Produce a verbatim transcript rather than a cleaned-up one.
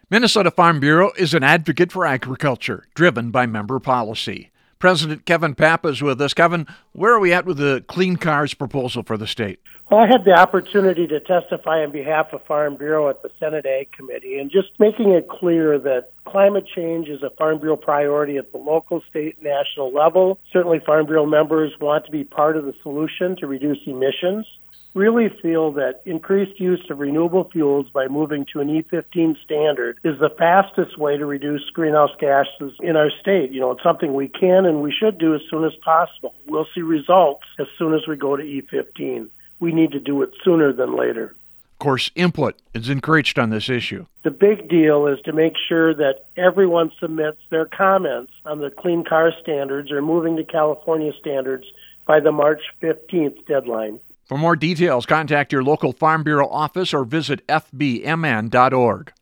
Minnesota Farm Bureau is an advocate for agriculture, driven by member policy. President Kevin Papa is with us. Kevin, where are we at with the Clean Cars proposal for the state? Well, I had the opportunity to testify on behalf of Farm Bureau at the Senate Ag Committee, and just making it clear that climate change is a Farm Bureau priority at the local, state, and national level. Certainly Farm Bureau members want to be part of the solution to reduce emissions. Really feel that increased use of renewable fuels by moving to an E fifteen standard is the fastest way to reduce greenhouse gases in our state. You know, it's something we can and we should do as soon as possible. We'll see results as soon as we go to E fifteen. We need to do it sooner than later. Of course, input is encouraged on this issue. The big deal is to make sure that everyone submits their comments on the Clean Car Standards or moving to California standards by the March fifteenth deadline. For more details, contact your local Farm Bureau office or visit f b m n dot org.